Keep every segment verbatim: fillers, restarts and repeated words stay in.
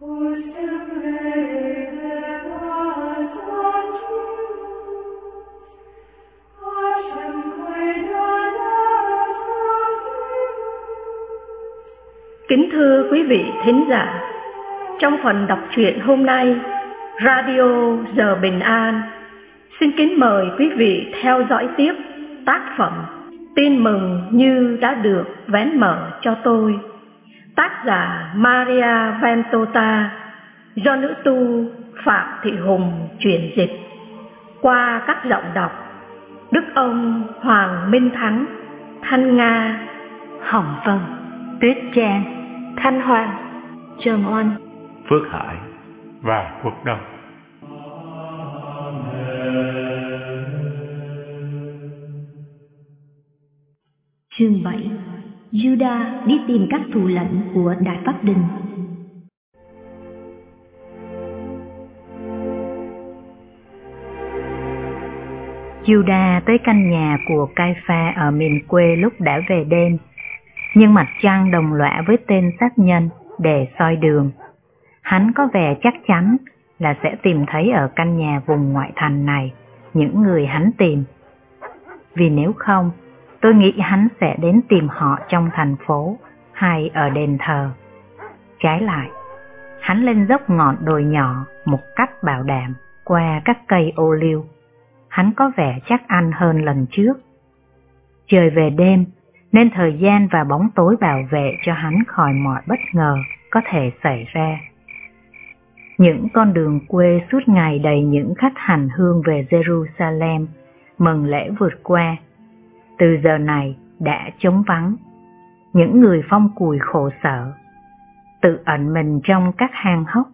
Kính thưa quý vị thính giả, trong phần đọc truyện hôm nay, Radio Giờ Bình An xin kính mời quý vị theo dõi tiếp tác phẩm Tin mừng như đã được vén mở cho tôi, tác giả Maria Ventota, do nữ tu Phạm Thị Hùng chuyển dịch, qua các giọng đọc Đức Ông Hoàng Minh Thắng, Thanh Nga, Hồng Vân, Tuyết Trang, Thanh Hoàng, Trần Oanh, Phước Hải và Quốc Đông. Chương bảy. Judas đi tìm các thủ lĩnh của Đại Pháp Đình. Judas tới căn nhà của Cai-pha ở miền quê lúc đã về đêm, nhưng mặt trăng đồng lõa với tên sát nhân để soi đường. Hắn có vẻ chắc chắn là sẽ tìm thấy ở căn nhà vùng ngoại thành này những người hắn tìm. Vì nếu không, tôi nghĩ hắn sẽ đến tìm họ trong thành phố hay ở đền thờ. Trái lại, hắn lên dốc ngọn đồi nhỏ một cách bảo đảm qua các cây ô liu. Hắn có vẻ chắc ăn hơn lần trước. Trời về đêm, nên thời gian và bóng tối bảo vệ cho hắn khỏi mọi bất ngờ có thể xảy ra. Những con đường quê suốt ngày đầy những khách hành hương về Jerusalem mừng lễ vượt qua, từ giờ này đã trống vắng. Những người phong cùi khổ sở, tự ẩn mình trong các hang hốc,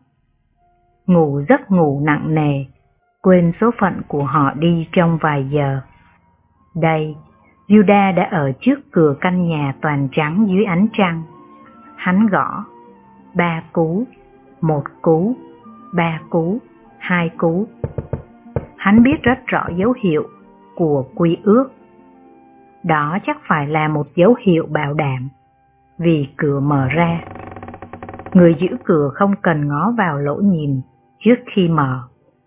ngủ giấc ngủ nặng nề, quên số phận của họ đi trong vài giờ. Đây, Judas đã ở trước cửa căn nhà toàn trắng dưới ánh trăng. Hắn gõ ba cú, một cú, ba cú, hai cú. Hắn biết rất rõ dấu hiệu của quy ước. Đó chắc phải là một dấu hiệu bảo đảm, vì cửa mở ra. Người giữ cửa không cần ngó vào lỗ nhìn trước khi mở.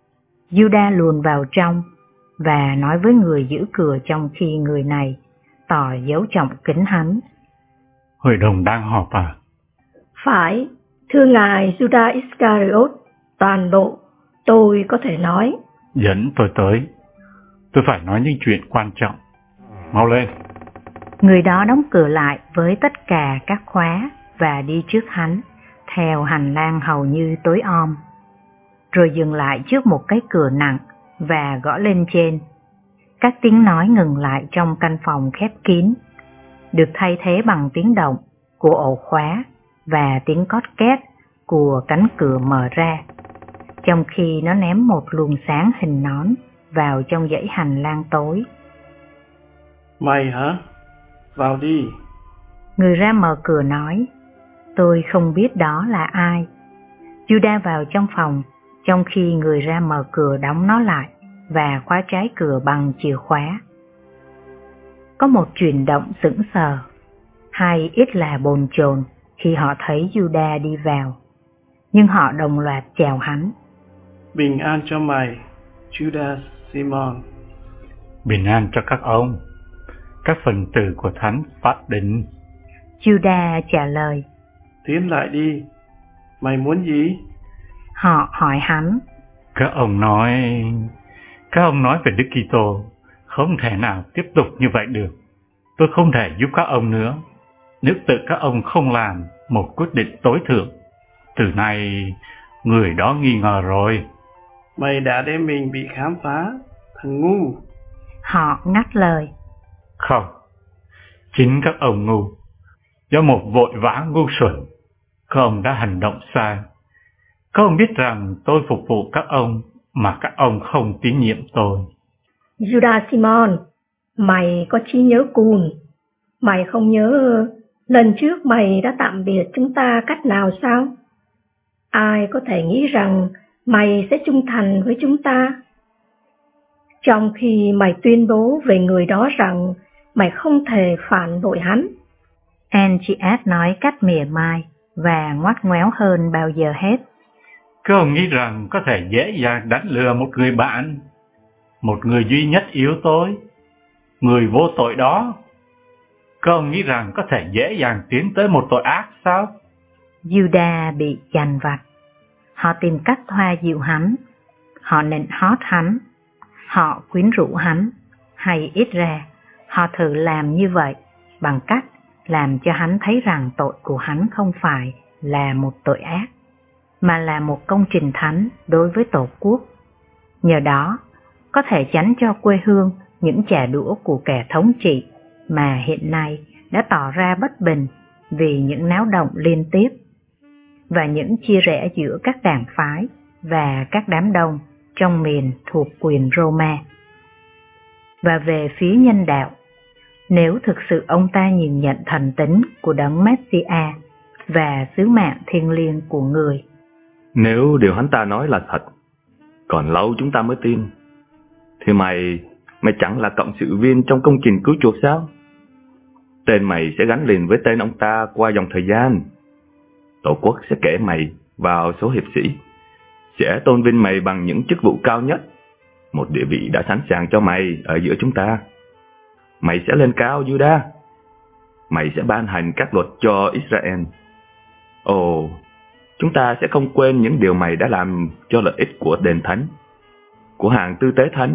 Judas luồn vào trong và nói với người giữ cửa trong khi người này tỏ dấu trọng kính hắn. Hội đồng đang họp à? Phải, thưa ngài Judas Iscariot, toàn bộ, tôi có thể nói. Dẫn tôi tới, tôi phải nói những chuyện quan trọng. Mau lên. Người đó đóng cửa lại với tất cả các khóa và đi trước hắn, theo hành lang hầu như tối om, rồi dừng lại trước một cái cửa nặng và gõ lên trên. Các tiếng nói ngừng lại trong căn phòng khép kín, được thay thế bằng tiếng động của ổ khóa và tiếng cót két của cánh cửa mở ra, trong khi nó ném một luồng sáng hình nón vào trong dãy hành lang tối. Mày hả? Vào đi. Người ra mở cửa nói, tôi không biết đó là ai. Judas vào trong phòng, trong khi người ra mở cửa đóng nó lại và khóa trái cửa bằng chìa khóa. Có một chuyển động sững sờ, hay ít là bồn chồn khi họ thấy Judas đi vào, nhưng họ đồng loạt chào hắn. Bình an cho mày, Judas Simon. Bình an cho các ông, các phần tử của Thánh Pháp Đình. Judas trả lời. Tiến lại đi, mày muốn gì? Họ hỏi hắn. Các ông nói, các ông nói về Đức Kitô, không thể nào tiếp tục như vậy được. Tôi không thể giúp các ông nữa, nếu tự các ông không làm một quyết định tối thượng. Từ nay, người đó nghi ngờ rồi. Mày đã để mình bị khám phá, thằng ngu. Họ ngắt lời. Không, chính các ông ngu. Do một vội vã ngu xuẩn, các ông đã hành động sai. Các ông biết rằng tôi phục vụ các ông mà các ông không tín nhiệm tôi. Judas Simon, mày có trí nhớ cùn. Mày không nhớ lần trước mày đã tạm biệt chúng ta cách nào sao? Ai có thể nghĩ rằng mày sẽ trung thành với chúng ta? Trong khi mày tuyên bố về người đó rằng mày không thể phản bội hắn. Anchias nói cách mỉa mai và ngoắt ngoéo hơn bao giờ hết. Các ông nghĩ rằng có thể dễ dàng đánh lừa một người bạn, một người duy nhất yếu tôi, người vô tội đó? Các ông nghĩ rằng có thể dễ dàng tiến tới một tội ác sao? Judah bị chằn vặt. Họ tìm cách thoa dịu hắn, họ nịnh hót hắn, họ quyến rũ hắn, hay ít ra họ thử làm như vậy bằng cách làm cho hắn thấy rằng tội của hắn không phải là một tội ác, mà là một công trình thánh đối với Tổ quốc. Nhờ đó, có thể tránh cho quê hương những trả đũa của kẻ thống trị mà hiện nay đã tỏ ra bất bình vì những náo động liên tiếp và những chia rẽ giữa các đảng phái và các đám đông trong miền thuộc quyền Roma. Và về phía nhân đạo, nếu thực sự ông ta nhìn nhận thần tính của đấng Messiah và sứ mạng thiêng liêng của người, nếu điều hắn ta nói là thật, còn lâu chúng ta mới tin, thì mày, mày chẳng là cộng sự viên trong công trình cứu chuộc sao? Tên mày sẽ gắn liền với tên ông ta qua dòng thời gian. Tổ quốc sẽ kể mày vào số hiệp sĩ, sẽ tôn vinh mày bằng những chức vụ cao nhất, một địa vị đã sẵn sàng cho mày ở giữa chúng ta. Mày sẽ lên cao, Judah. Mày sẽ ban hành các luật cho Israel. Ồ, chúng ta sẽ không quên những điều mày đã làm cho lợi ích của đền thánh, của hàng tư tế thánh,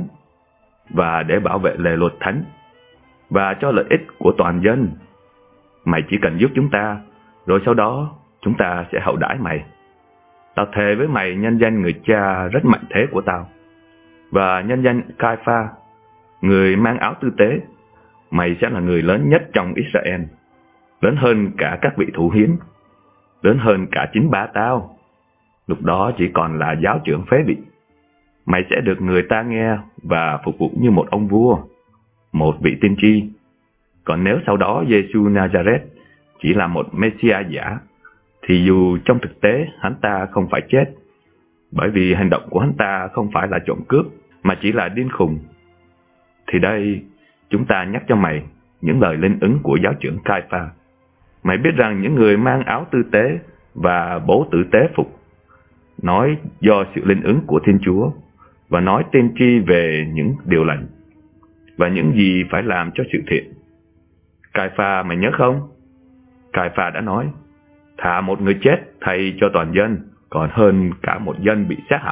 và để bảo vệ lề luật thánh, và cho lợi ích của toàn dân. Mày chỉ cần giúp chúng ta, rồi sau đó chúng ta sẽ hậu đãi mày. Tao thề với mày nhân danh người cha rất mạnh thế của tao, và nhân danh Cai-pha, người mang áo tư tế, mày sẽ là người lớn nhất trong Israel, lớn hơn cả các vị thủ hiến, lớn hơn cả chính ba tao. Lúc đó chỉ còn là giáo trưởng phế vị. Mày sẽ được người ta nghe và phục vụ như một ông vua, một vị tiên tri. Còn nếu sau đó Giê-xu Nazareth chỉ là một Messiah giả, thì dù trong thực tế hắn ta không phải chết, bởi vì hành động của hắn ta không phải là trộm cướp, mà chỉ là điên khùng, thì đây chúng ta nhắc cho mày những lời linh ứng của giáo trưởng Cai-pha. Mày biết rằng những người mang áo tư tế và bố tử tế phục nói do sự linh ứng của Thiên Chúa, và nói tiên tri về những điều lành và những gì phải làm cho sự thiện. Cai-pha mày nhớ không? Cai-pha đã nói, thà một người chết thay cho toàn dân còn hơn cả một dân bị sát hại.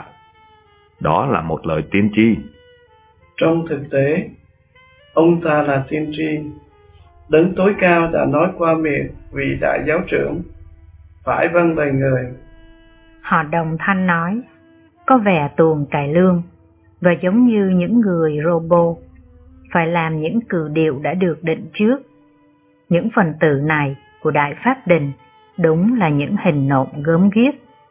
Đó là một lời tiên tri. Trong thực tế, ông ta là tiên tri. Đấng tối cao đã nói qua miệng vị đại giáo trưởng, phải vâng lời người. Họ đồng thanh nói, có vẻ tuồng cải lương, và giống như những người robot, phải làm những cử điệu đã được định trước. Những phần tử này của Đại Pháp Đình đúng là những hình nộm gớm ghiếc.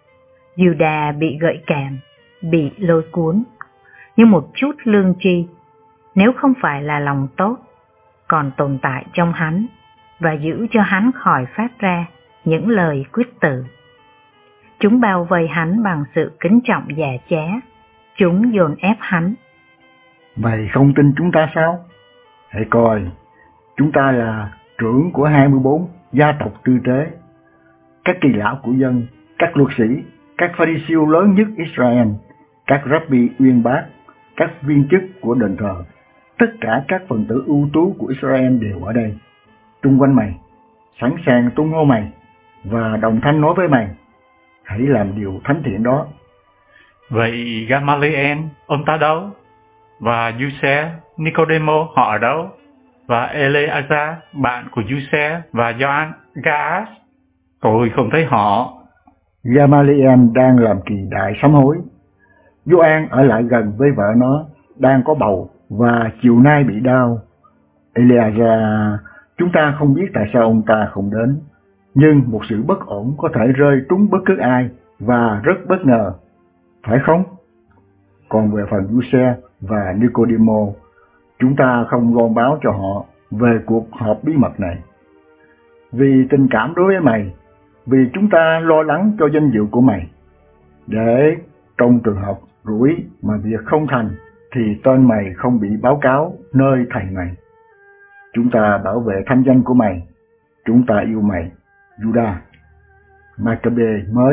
Judah bị gợi cảm, bị lôi cuốn, như một chút lương tri, nếu không phải là lòng tốt, còn tồn tại trong hắn, và giữ cho hắn khỏi phát ra những lời quyết tử. Chúng bao vây hắn bằng sự kính trọng già trá, chúng dồn ép hắn. Mày không tin chúng ta sao? Hãy coi, chúng ta là trưởng của hai mươi bốn gia tộc tư tế, các kỳ lão của dân, các luật sĩ, các Pha-ri-siêu lớn nhất Israel, các Rabbi uyên bác, các viên chức của đền thờ, tất cả các phần tử ưu tú của Israel đều ở đây, chung quanh mày, sẵn sàng tung hô mày, và đồng thanh nói với mày, hãy làm điều thánh thiện đó. Vậy Gamaliel, ông ta đâu? Và Giuse, Nicodemo họ ở đâu? Và Eleazar, bạn của Giuse và Gioan, Gaas? Tôi không thấy họ. Gamaliel đang làm kỳ đại sám hối. Gioan ở lại gần với vợ nó, đang có bầu và chiều nay bị đau. Eleazar, chúng ta không biết tại sao ông ta không đến, nhưng một sự bất ổn có thể rơi trúng bất cứ ai và rất bất ngờ, phải không? Còn về phần Giuse và Nicodemo, chúng ta không loan báo cho họ về cuộc họp bí mật này. Vì tình cảm đối với mày, vì chúng ta lo lắng cho danh dự của mày, để trong trường hợp rủi mà việc không thành thì tên mày không bị báo cáo nơi thầy mày. Chúng ta bảo vệ thanh danh của mày, chúng ta yêu mày, Judah. Maccabe mới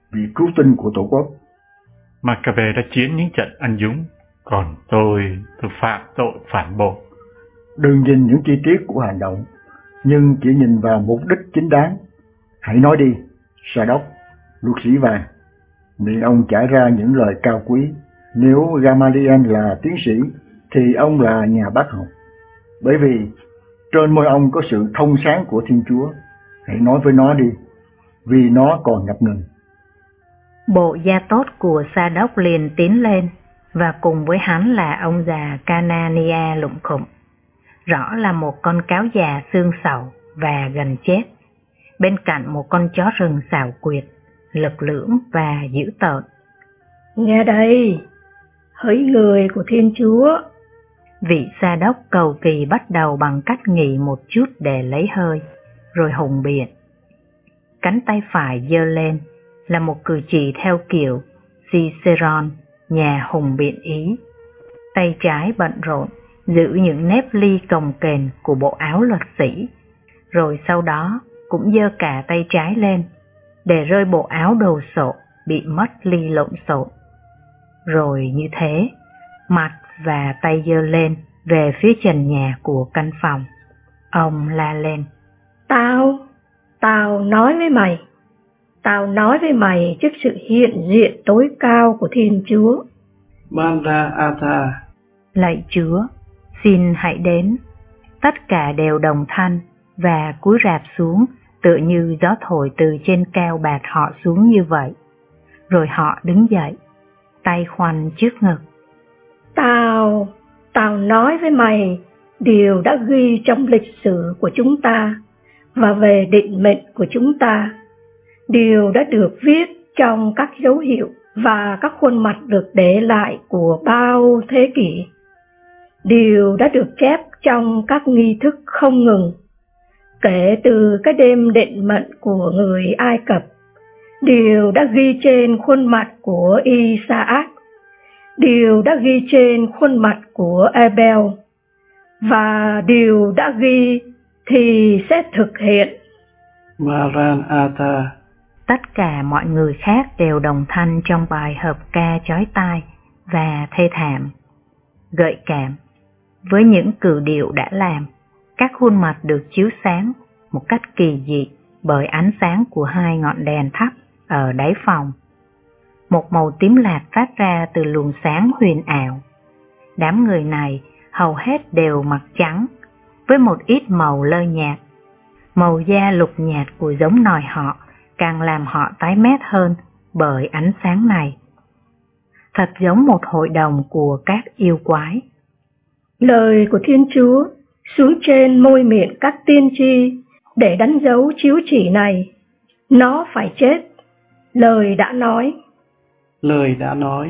vì cứu tinh của Tổ quốc. Maccabe đã chiến những trận anh dũng, còn tôi, tôi phạm tội phản bội. Đừng nhìn những chi tiết của hành động, nhưng chỉ nhìn vào mục đích chính đáng. Hãy nói đi, Sa-đốc, luật sĩ vàng. Miệng ông chảy ra những lời cao quý. Nếu Gamaliel là tiến sĩ, thì ông là nhà bác học. Bởi vì trên môi ông có sự thông sáng của Thiên Chúa. Hãy nói với nó đi, vì nó còn ngập ngừng. Bộ gia tốt của Sa-đốc liền tiến lên, và cùng với hắn là ông già Canania lụng khụng. Rõ là một con cáo già xương sầu và gần chết, bên cạnh một con chó rừng xảo quyệt, lực lưỡng và dữ tợn. Nghe đây, hỡi người của Thiên Chúa. Vị Sa-đốc cầu kỳ bắt đầu bằng cách nghỉ một chút để lấy hơi, rồi hùng biện. Cánh tay phải giơ lên là một cử chỉ theo kiểu Ciceron, nhà hùng biện Ý. Tay trái bận rộn giữ những nếp ly cồng kềnh của bộ áo luật sĩ, rồi sau đó cũng giơ cả tay trái lên để rơi bộ áo đồ sộ bị mất ly lộn xộn. Rồi như thế, mặt và tay giơ lên về phía trần nhà của căn phòng. Ông la lên: Tao, tao nói với mày, tao nói với mày trước sự hiện diện tối cao của Thiên Chúa. Manda Ata. Lạy Chúa, xin hãy đến. Tất cả đều đồng thanh và cúi rạp xuống, tựa như gió thổi từ trên cao bạt họ xuống như vậy. Rồi họ đứng dậy, tay khoanh trước ngực. Tao, tao nói với mày điều đã ghi trong lịch sử của chúng ta và về định mệnh của chúng ta. Điều đã được viết trong các dấu hiệu và các khuôn mặt được để lại của bao thế kỷ. Điều đã được chép trong các nghi thức không ngừng, kể từ cái đêm định mệnh của người Ai Cập. Điều đã ghi trên khuôn mặt của Isaac, điều đã ghi trên khuôn mặt của Abel, và điều đã ghi thì sẽ thực hiện. Maranatha. Tất cả mọi người khác đều đồng thanh trong bài hợp ca chói tai và thê thảm, gợi cảm. Với những cử điệu đã làm, các khuôn mặt được chiếu sáng một cách kỳ dị bởi ánh sáng của hai ngọn đèn thắp ở đáy phòng. Một màu tím lạc phát ra từ luồng sáng huyền ảo. Đám người này hầu hết đều mặc trắng, với một ít màu lơ nhạt. Màu da lục nhạt của giống nòi họ càng làm họ tái mét hơn bởi ánh sáng này. Thật giống một hội đồng của các yêu quái. Lời của Thiên Chúa xuống trên môi miệng các tiên tri để đánh dấu chiếu chỉ này. Nó phải chết. Lời đã nói. Lời đã nói.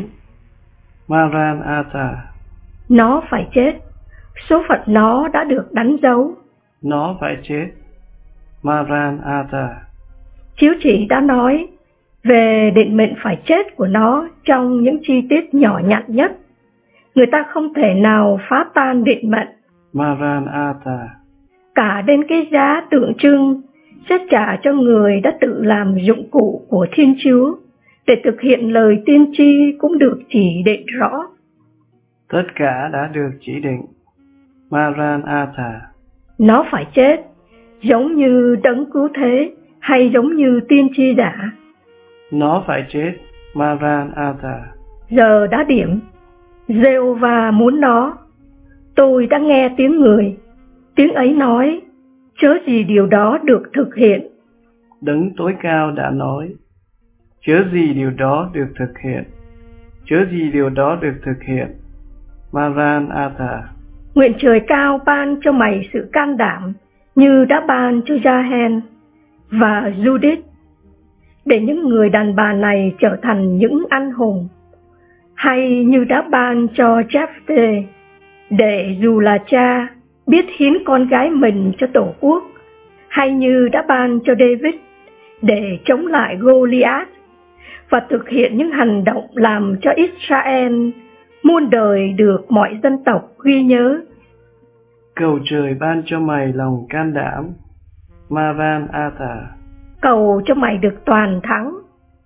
Maranatha. Nó phải chết. Số phận nó đã được đánh dấu. Nó phải chết. Maranatha. Chiếu chỉ đã nói về định mệnh phải chết của nó trong những chi tiết nhỏ nhặt nhất. Người ta không thể nào phá tan định mệnh. Maranatha. Cả đến cái giá tượng trưng sẽ trả cho người đã tự làm dụng cụ của Thiên Chúa để thực hiện lời tiên tri cũng được chỉ định rõ. Tất cả đã được chỉ định. Maranatha. Nó phải chết, giống như đấng cứu thế hay giống như tiên tri giả. Nó phải chết. Maranatha. Giờ đã điểm. Giê-hô-va muốn nó. Tôi đã nghe tiếng người. Tiếng ấy nói, chớ gì điều đó được thực hiện. Đấng tối cao đã nói, chớ gì điều đó được thực hiện. Chớ gì điều đó được thực hiện. Maranatha. Nguyện trời cao ban cho mày sự can đảm như đã ban cho Gia-hen và Judith, để những người đàn bà này trở thành những anh hùng, hay như đã ban cho Jephthê, để dù là cha biết hiến con gái mình cho tổ quốc, hay như đã ban cho David để chống lại Goliath và thực hiện những hành động làm cho Israel muôn đời được mọi dân tộc ghi nhớ. Cầu trời ban cho mày lòng can đảm. Maranatha. Cầu cho mày được toàn thắng.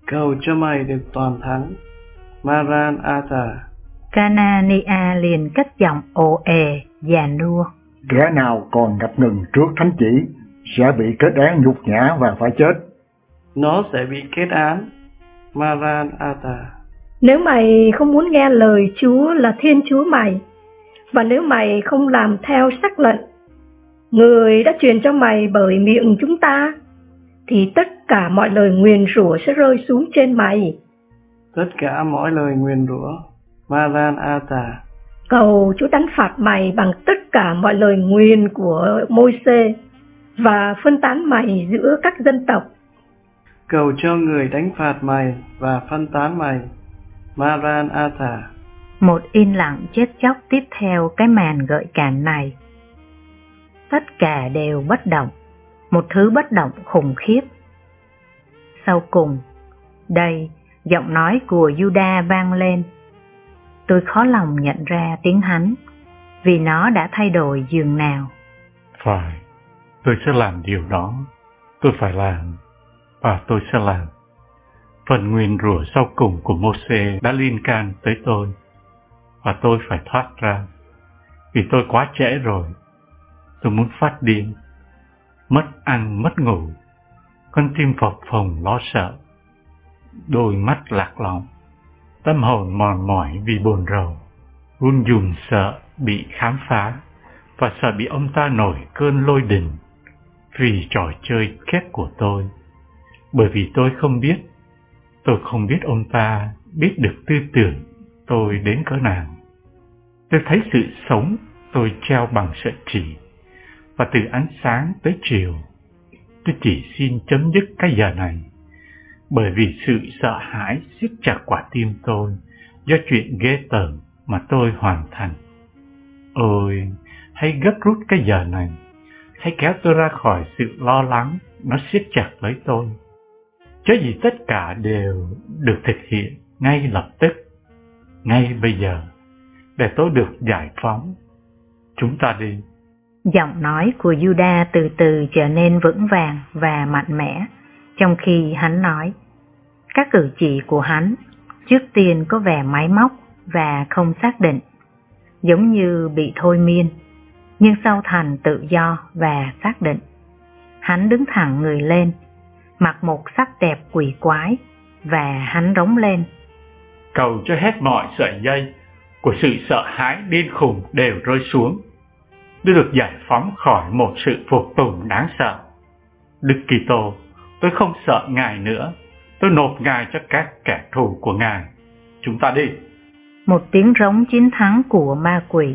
Cầu cho mày được toàn thắng. Maranatha. Canania liền cất giọng ồ ề, già nua. Kẻ nào còn ngập ngừng trước thánh chỉ sẽ bị kết án nhục nhã và phải chết. Nó sẽ bị kết án. Maranatha. Nếu mày không muốn nghe lời Chúa là Thiên Chúa mày, và nếu mày không làm theo sắc lệnh Người đã truyền cho mày bởi miệng chúng ta, thì tất cả mọi lời nguyền rủa sẽ rơi xuống trên mày. Tất cả mọi lời nguyền rủa. Maranatha. Cầu Chúa đánh phạt mày bằng tất cả mọi lời nguyền của Môi-se và phân tán mày giữa các dân tộc. Cầu cho người đánh phạt mày và phân tán mày. Maranatha. Một yên lặng chết chóc tiếp theo cái màn gợi cảm này. Tất cả đều bất động, một thứ bất động khủng khiếp. Sau cùng, đây, giọng nói của Juda vang lên. Tôi khó lòng nhận ra tiếng hắn, vì nó đã thay đổi dường nào. Phải, tôi sẽ làm điều đó. Tôi phải làm, và tôi sẽ làm. Phần nguyền rủa sau cùng của Môi-se đã liên can tới tôi, và tôi phải thoát ra, vì tôi quá trễ rồi. Tôi muốn phát điên, mất ăn mất ngủ, con tim phập phồng lo sợ, đôi mắt lạc lõng, tâm hồn mòn mỏi vì buồn rầu, run run sợ bị khám phá, và sợ bị ông ta nổi cơn lôi đình vì trò chơi kép của tôi. Bởi vì tôi không biết, tôi không biết ông ta biết được tư tưởng tôi đến cỡ nào. Tôi thấy sự sống tôi treo bằng sợi chỉ, và từ ánh sáng tới chiều, tôi chỉ xin chấm dứt cái giờ này, bởi vì sự sợ hãi siết chặt quả tim tôi do chuyện ghê tởm mà tôi hoàn thành. Ôi, hãy gấp rút cái giờ này, hãy kéo tôi ra khỏi sự lo lắng nó siết chặt lấy tôi. Chớ gì tất cả đều được thực hiện ngay lập tức, ngay bây giờ, để tôi được giải phóng. Chúng ta đi. Giọng nói của Juda từ từ trở nên vững vàng và mạnh mẽ, trong khi hắn nói. Các cử chỉ của hắn trước tiên có vẻ máy móc và không xác định, giống như bị thôi miên, nhưng sau thành tự do và xác định. Hắn đứng thẳng người lên, mặc một sắc đẹp quỷ quái, và hắn rống lên. Cầu cho hết mọi sợi dây của sự sợ hãi điên khùng đều rơi xuống. Tôi được giải phóng khỏi một sự phục tùng đáng sợ. Đức Kitô, tôi không sợ Ngài nữa. Tôi nộp Ngài cho các kẻ thù của Ngài. Chúng ta đi. Một tiếng rống chiến thắng của ma quỷ,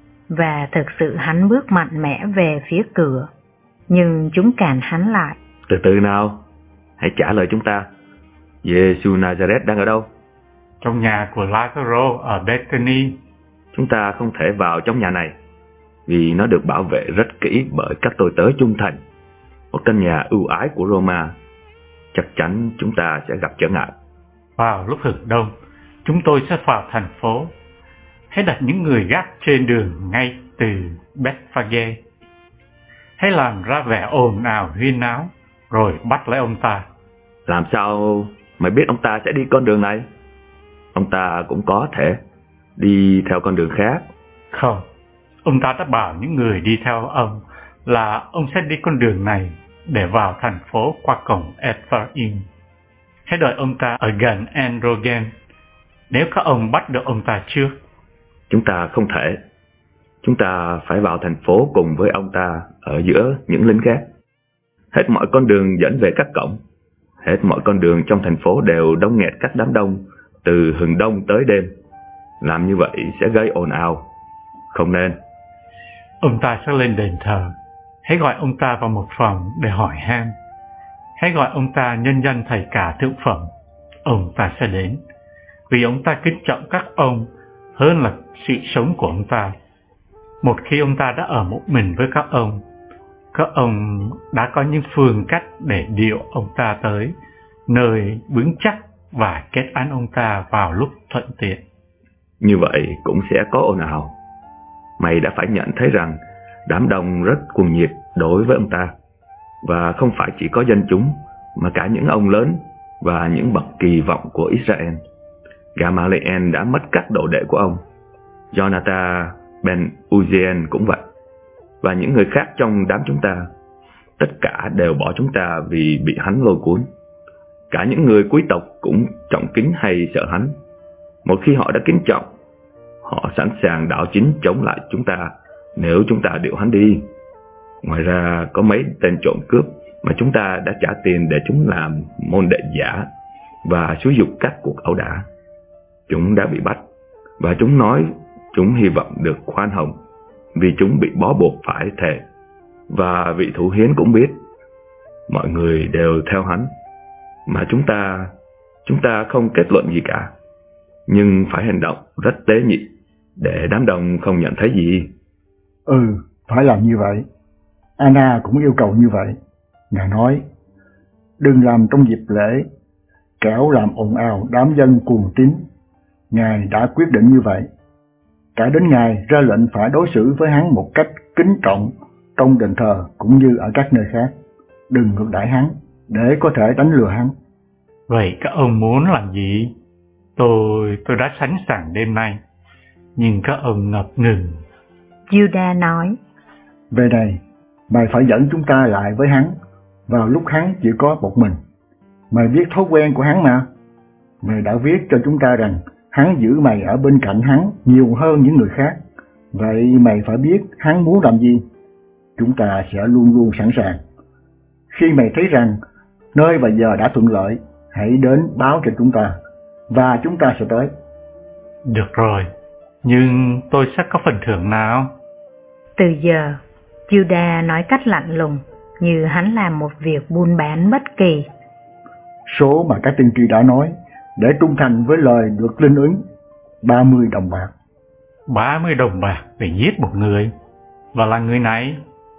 và thực sự hắn bước mạnh mẽ về phía cửa, nhưng chúng cản hắn lại. Từ từ nào, hãy trả lời chúng ta. Giê-xu Nazareth đang ở đâu? Trong nhà của Lazaro ở Bethany. Chúng ta không thể vào trong nhà này, vì nó được bảo vệ rất kỹ bởi các tôi tớ trung thành. Một căn nhà ưu ái của Roma. Chắc chắn chúng ta sẽ gặp trở ngại. Vào lúc hừng đông, chúng tôi sẽ vào thành phố. Hãy đặt những người gác trên đường ngay từ Bethphage. Hãy làm ra vẻ ồn ào huyên náo, rồi bắt lấy ông ta. Làm sao mày biết ông ta sẽ đi con đường này? Ông ta cũng có thể đi theo con đường khác. Không, ông ta đã bảo những người đi theo ông là ông sẽ đi con đường này để vào thành phố qua cổng Ephraim. Hãy đợi ông ta ở gần En-Rogel, nếu các ông bắt được ông ta trước. Chúng ta không thể. Chúng ta phải vào thành phố cùng với ông ta ở giữa những lính khác. Hết mọi con đường dẫn về các cổng, hết mọi con đường trong thành phố đều đông nghẹt các đám đông từ hừng đông tới đêm. Làm như vậy sẽ gây ồn ào. Không nên. Ông ta sẽ lên đền thờ. Hãy gọi ông ta vào một phòng để hỏi han. Hãy gọi ông ta nhân danh thầy cả thượng phẩm. Ông ta sẽ đến, vì ông ta kính trọng các ông hơn là sự sống của ông ta. Một khi ông ta đã ở một mình với các ông, các ông đã có những phương cách để điệu ông ta tới nơi vững chắc và kết án ông ta vào lúc thuận tiện. Như vậy cũng sẽ có ồn ào. Mày đã phải nhận thấy rằng đám đông rất cuồng nhiệt đối với ông ta, và không phải chỉ có dân chúng mà cả những ông lớn và những bậc kỳ vọng của Israel. Gamaliel đã mất các đồ đệ của ông. Jonathan ben Uzziel cũng vậy. Và những người khác trong đám chúng ta, tất cả đều bỏ chúng ta vì bị hắn lôi cuốn. Cả những người quý tộc cũng trọng kính hay sợ hắn. Một khi họ đã kính trọng, họ sẵn sàng đảo chính chống lại chúng ta nếu chúng ta điệu hắn đi. Ngoài ra có mấy tên trộm cướp mà chúng ta đã trả tiền để chúng làm môn đệ giả và xúi giục các cuộc ẩu đả. Chúng đã bị bắt và chúng nói chúng hy vọng được khoan hồng vì chúng bị bó buộc phải thề. Và vị thủ hiến cũng biết mọi người đều theo hắn, mà chúng ta chúng ta không kết luận gì cả, nhưng phải hành động rất tế nhị để đám đông không nhận thấy gì. Ừ, phải làm như vậy. Anna cũng yêu cầu như vậy. Ngài nói, đừng làm trong dịp lễ, kẻo làm ồn ào đám dân cuồng tín. Ngài đã quyết định như vậy. Cả đến Ngài ra lệnh phải đối xử với hắn một cách kính trọng trong đền thờ cũng như ở các nơi khác. Đừng ngược đãi hắn để có thể đánh lừa hắn. Vậy các ông muốn làm gì? Tôi tôi đã sẵn sàng đêm nay, nhưng các ông ngập ngừng. Judah nói, về đây, mày phải dẫn chúng ta lại với hắn vào lúc hắn chỉ có một mình. Mày biết thói quen của hắn mà. Mày đã viết cho chúng ta rằng hắn giữ mày ở bên cạnh hắn nhiều hơn những người khác. Vậy mày phải biết hắn muốn làm gì. Chúng ta sẽ luôn luôn sẵn sàng. Khi mày thấy rằng nơi và giờ đã thuận lợi, hãy đến báo cho chúng ta, và chúng ta sẽ tới. Được rồi, nhưng tôi sẽ có phần thưởng nào? Từ giờ, Judah nói cách lạnh lùng, như hắn làm một việc buôn bán bất kỳ. Số mà các tiên tri đã nói, để trung thành với lời được linh ứng, ba mươi đồng bạc. ba mươi đồng bạc để giết một người, và là người này.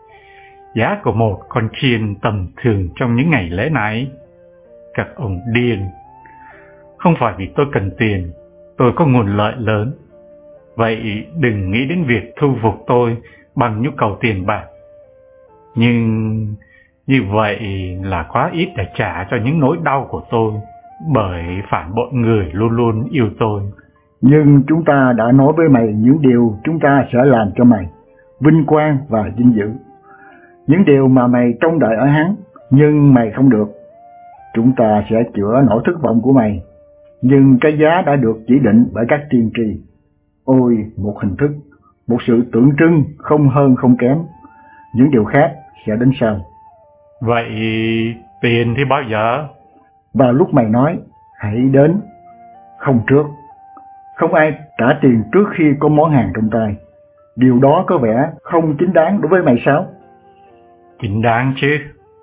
Giá của một con chiên tầm thường trong những ngày lễ này. Các ông điên. Không phải vì tôi cần tiền, tôi có nguồn lợi lớn. Vậy đừng nghĩ đến việc thu phục tôi bằng nhu cầu tiền bạc. Nhưng như vậy là quá ít để trả cho những nỗi đau của tôi, bởi phản bội người luôn luôn yêu tôi. Nhưng chúng ta đã nói với mày những điều chúng ta sẽ làm cho mày, vinh quang và vinh dự. Những điều mà mày trông đợi ở hắn, nhưng mày không được. Chúng ta sẽ chữa nỗi thất vọng của mày, nhưng cái giá đã được chỉ định bởi các tiên tri. Ôi, một hình thức, một sự tượng trưng không hơn không kém. Những điều khác sẽ đến sau. Vậy tiền thì bao giờ? Vào lúc mày nói, hãy đến. Không trước. Không ai trả tiền trước khi có món hàng trong tay. Điều đó có vẻ không chính đáng đối với mày sao? Chính đáng chứ,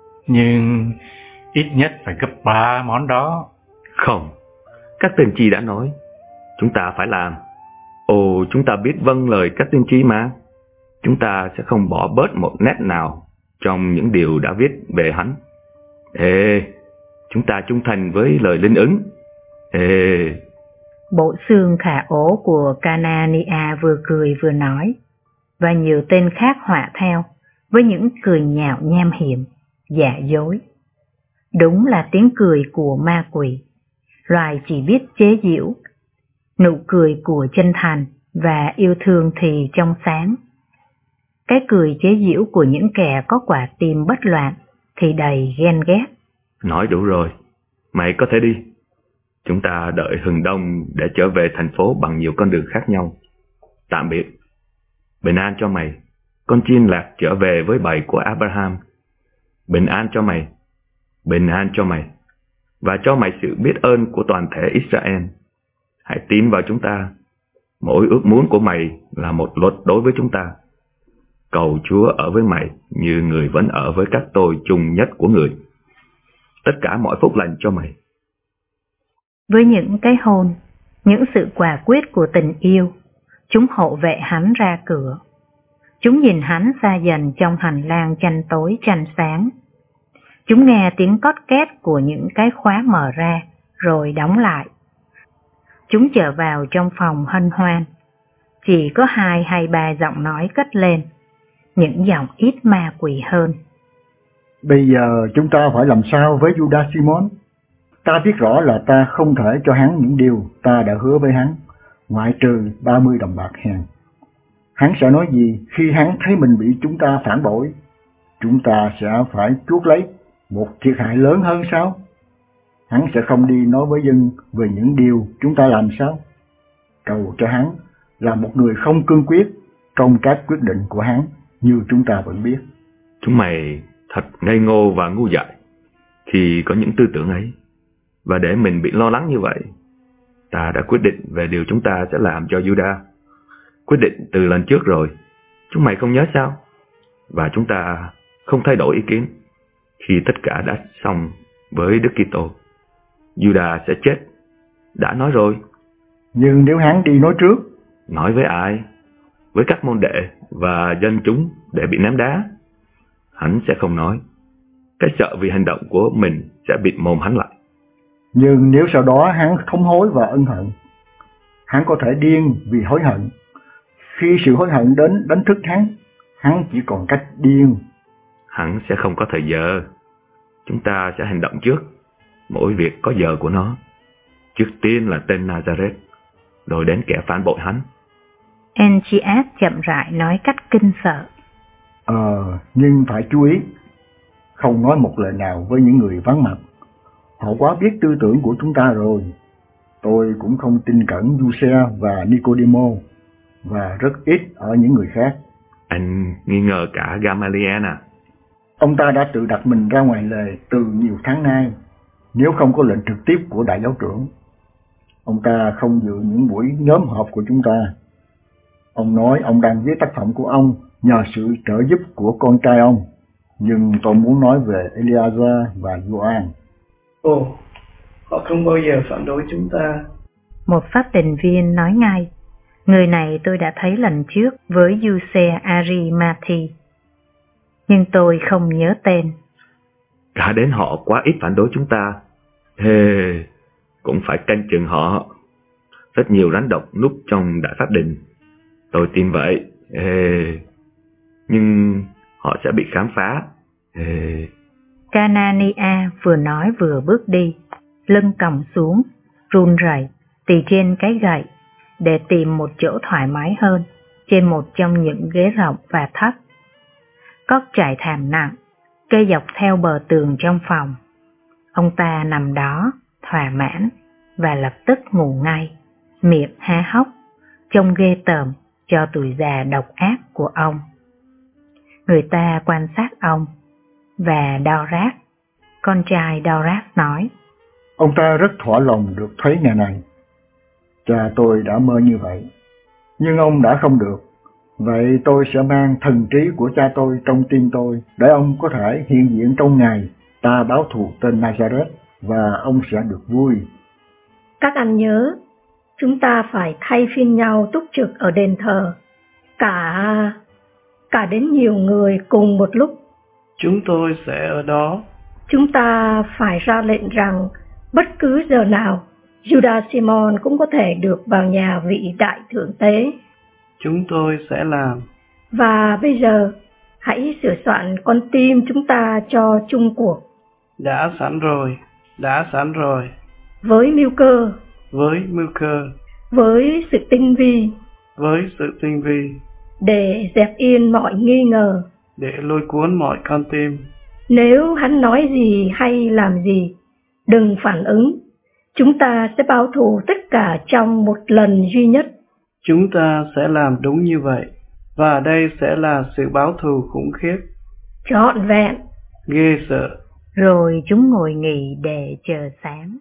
nhưng ít nhất phải gấp ba món đó. Không, các tiên tri đã nói, chúng ta phải làm. Ồ, chúng ta biết vâng lời các tiên tri mà. Chúng ta sẽ không bỏ bớt một nét nào trong những điều đã viết về hắn. Ê, chúng ta trung thành với lời linh ứng. Ê. Bộ xương khả ố của Canania vừa cười vừa nói, và nhiều tên khác họa theo, với những cười nhạo nham hiểm, giả dối. Đúng là tiếng cười của ma quỷ, loài chỉ biết chế giễu. Nụ cười của chân thành và yêu thương thì trong sáng. Cái cười chế giễu của những kẻ có quả tim bất loạn thì đầy ghen ghét. Nói đủ rồi, mày có thể đi. Chúng ta đợi hừng đông để trở về thành phố bằng nhiều con đường khác nhau. Tạm biệt. Bình an cho mày. Con chiên lạc trở về với bầy của Abraham. Bình an cho mày. Bình an cho mày. Và cho mày sự biết ơn của toàn thể Israel. Hãy tin vào chúng ta. Mỗi ước muốn của mày là một luật đối với chúng ta. Cầu Chúa ở với mày như người vẫn ở với các tôi chung nhất của người. Tất cả mọi phúc lành cho mày. Với những cái hôn, những sự quả quyết của tình yêu, chúng hộ vệ hắn ra cửa. Chúng nhìn hắn xa dần trong hành lang tranh tối tranh sáng. Chúng nghe tiếng cót két của những cái khóa mở ra rồi đóng lại. Chúng trở vào trong phòng hân hoan. Chỉ có hai hay ba giọng nói cất lên, những giọng ít ma quỷ hơn. Bây giờ chúng ta phải làm sao với Judas Simon? Ta biết rõ là ta không thể cho hắn những điều ta đã hứa với hắn, ngoại trừ ba mươi đồng bạc hèn. Hắn sẽ nói gì khi hắn thấy mình bị chúng ta phản bội? Chúng ta sẽ phải chuốc lấy một thiệt hại lớn hơn sao? Hắn sẽ không đi nói với dân về những điều chúng ta làm sao? Cầu cho hắn là một người không cương quyết trong các quyết định của hắn, như chúng ta vẫn biết. Chúng mày thật ngây ngô và ngu dại khi có những tư tưởng ấy. Và để mình bị lo lắng như vậy, ta đã quyết định về điều chúng ta sẽ làm cho Juda. Quyết định từ lần trước rồi, chúng mày không nhớ sao? Và chúng ta không thay đổi ý kiến khi tất cả đã xong với Đức Kitô. Juda sẽ chết, đã nói rồi. Nhưng nếu hắn đi nói trước? Nói với ai? Với các môn đệ và dân chúng để bị ném đá? Hắn sẽ không nói. Cái sợ vì hành động của mình sẽ bịt mồm hắn lại. Nhưng nếu sau đó hắn thống hối và ân hận, hắn có thể điên vì hối hận. Khi sự hối hận đến đánh thức hắn, hắn chỉ còn cách điên. Hắn sẽ không có thời giờ. Chúng ta sẽ hành động trước. Mỗi việc có giờ của nó. Trước tiên là tên Nazareth, rồi đến kẻ phản bội hắn. Enchias chậm rãi nói cách kinh sợ. Ờ, nhưng phải chú ý, không nói một lời nào với những người vắng mặt. Họ quá biết tư tưởng của chúng ta rồi. Tôi cũng không tin cẩn Giuse và Nicodemo, và rất ít ở những người khác. Anh nghi ngờ cả Gamaliel à? Ông ta đã tự đặt mình ra ngoài lề từ nhiều tháng nay, nếu không có lệnh trực tiếp của đại giáo trưởng. Ông ta không dự những buổi nhóm họp của chúng ta. Ông nói ông đang viết tác phẩm của ông nhờ sự trợ giúp của con trai ông. Nhưng tôi muốn nói về Eleazar và Gioan. Ồ, họ không bao giờ phản đối chúng ta. Một pháp tình viên nói ngay. Người này tôi đã thấy lần trước với Giuse Arimathi, nhưng tôi không nhớ tên. Cả đến họ quá ít phản đối chúng ta. Hê, cũng phải canh chừng họ. Rất nhiều rắn độc núp trong đại pháp đình. Tôi tin vậy. Hê, nhưng họ sẽ bị khám phá. Hê. Canania vừa nói vừa bước đi, lưng còng xuống, run rẩy, tì trên cái gậy, để tìm một chỗ thoải mái hơn, trên một trong những ghế rộng và thấp. Cóc trải thảm nặng, kê dọc theo bờ tường trong phòng. Ông ta nằm đó, thỏa mãn, và lập tức ngủ ngay, miệng há hốc, trông ghê tởm cho tuổi già độc ác của ông. Người ta quan sát ông, và Dorat, con trai Dorat nói: Ông ta rất thỏa lòng được thấy ngày này. Cha tôi đã mơ như vậy, nhưng ông đã không được. Vậy tôi sẽ mang thần trí của cha tôi trong tim tôi, để ông có thể hiện diện trong ngày ta báo thù tên Nazareth, và ông sẽ được vui. Các anh nhớ, chúng ta phải thay phiên nhau túc trực ở đền thờ, cả cả đến nhiều người cùng một lúc. Chúng tôi sẽ ở đó. Chúng ta phải ra lệnh rằng bất cứ giờ nào Judas Simon cũng có thể được vào nhà vị đại thượng tế. Chúng tôi sẽ làm. Và bây giờ, hãy sửa soạn con tim chúng ta cho chung cuộc. Đã sẵn rồi, đã sẵn rồi. Với mưu cơ. Với mưu cơ. Với sự tinh vi. Với sự tinh vi. Để dẹp yên mọi nghi ngờ. Để lôi cuốn mọi con tim. Nếu hắn nói gì hay làm gì, đừng phản ứng. Chúng ta sẽ báo thù tất cả trong một lần duy nhất. Chúng ta sẽ làm đúng như vậy. Và đây sẽ là sự báo thù khủng khiếp, trọn vẹn, ghê sợ. Rồi chúng ngồi nghỉ để chờ sáng.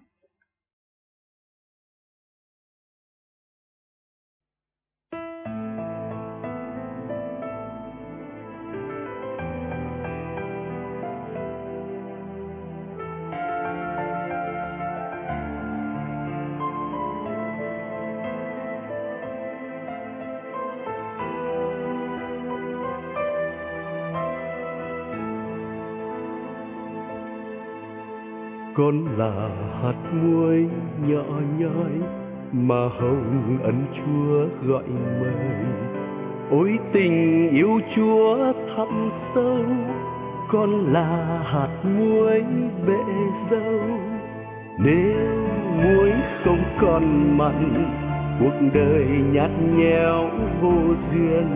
Con là hạt muối nhỏ nhoi mà hồng ân Chúa gọi mời. Ôi tình yêu Chúa thẳm sâu, con là hạt muối bể dâu. Nếu muối không còn mặn, cuộc đời nhạt nhẽo vô duyên.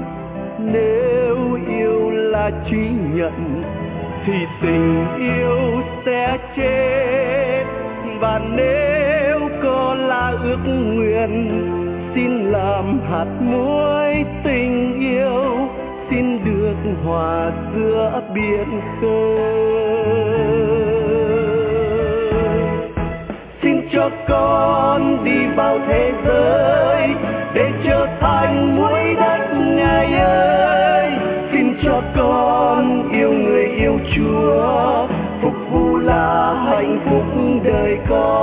Nếu yêu là trí nhận thì tình yêu sẽ chết. Và nếu có là ước nguyện, xin làm hạt muối tình yêu, xin được hòa giữa biển khơi. Xin cho con đi vào thế giới để trở thành muối đất Ngài ơi. Xin cho con yêu người yêu Chúa, phục vụ là hạnh phúc đời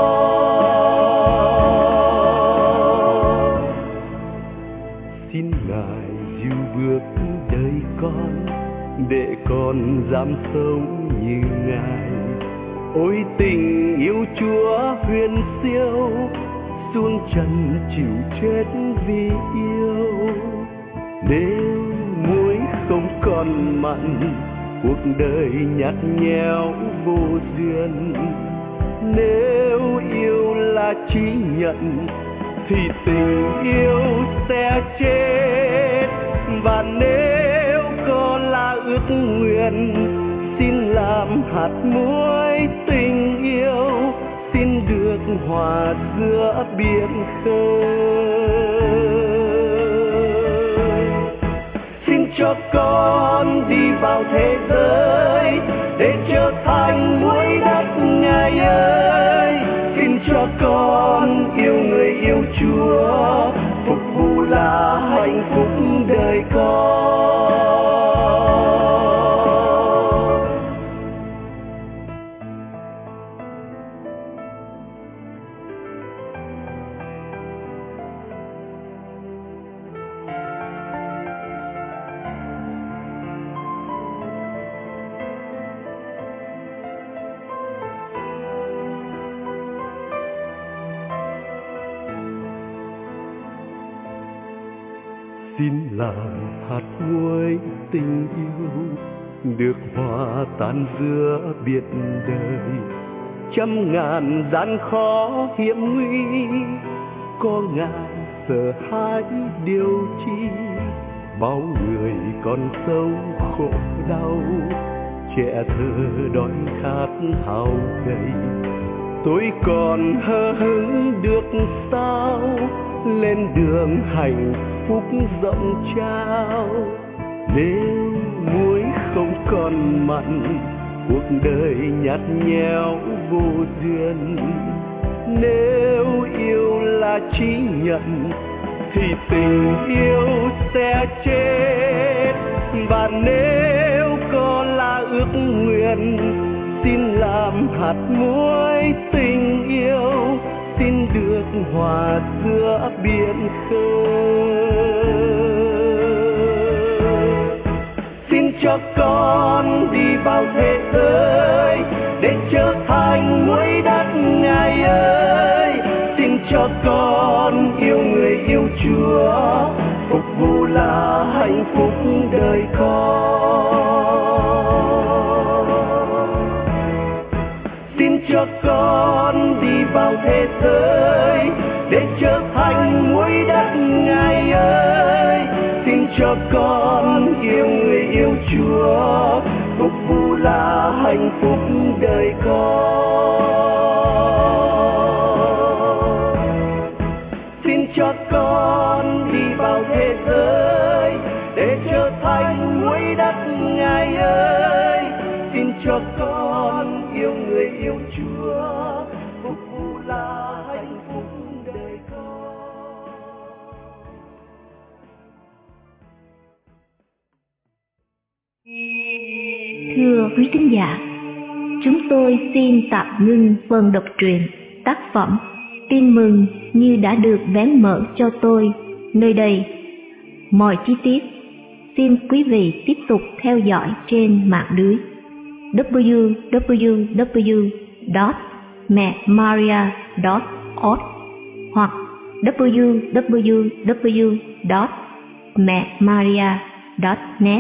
con. Xin Ngài dìu bước đời con, để con dám sống như Ngài. Ôi tình yêu Chúa huyền siêu, xuống trần chịu chết vì yêu. Nếu muối không còn mặn, cuộc đời nhạt nhẽo vô duyên. Nếu yêu là trí nhận thì tình yêu sẽ chết. Và nếu có là ước nguyện, xin làm hạt muối tình yêu, xin được hòa giữa biển khơi. Xin cho con đi vào thế giới để trở thành muối đất Ngài ơi. Xin cho con yêu người yêu Chúa, phục vụ là hạnh phúc đời con. Xin làm hạt muối tình yêu, được hòa tan giữa biển đời. Trăm ngàn gian khó hiểm nguy, có Ngài sợ hãi điều chi. Bao người còn sống khổ đau, trẻ thơ đói khát hao gầy. Tôi còn hờ hững được sao, lên đường hạnh phúc rộng trao. Nếu muối không còn mặn, cuộc đời nhạt nhẽo vô duyên. Nếu yêu là trí nhận thì tình yêu sẽ chết. Và nếu có là ước nguyện, xin làm hạt muối tình yêu, xin được hòa giữa biển khơi. Xin cho con đi vào thế giới để trở thành muối đất Ngài ơi. Xin cho con yêu người yêu Chúa, phục vụ là hạnh phúc đời con. Xin cho con đi vào thế giới để trở thành muối đất Ngài ơi. Xin cho con yêu người yêu Chúa, phục vụ là hạnh phúc đời con. Xin cho con đi vào thế giới để trở thành muối đất Ngài ơi. Xin cho con yêu người yêu Chúa, phục vụ là hạnh phúc đời con. Thưa quý thính giả, chúng tôi xin tạm ngưng phần đọc truyện tác phẩm Tin mừng như đã được vén mở cho tôi nơi đây. Mọi chi tiết xin quý vị tiếp tục theo dõi trên mạng lưới w w w chấm mẹ maria chấm org hoặc w w w chấm mẹ maria chấm net.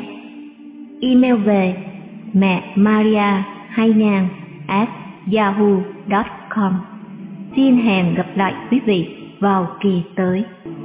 Email về mẹ maria hai nghìn a t yahoo chấm com. Xin hẹn gặp lại quý vị vào kỳ tới.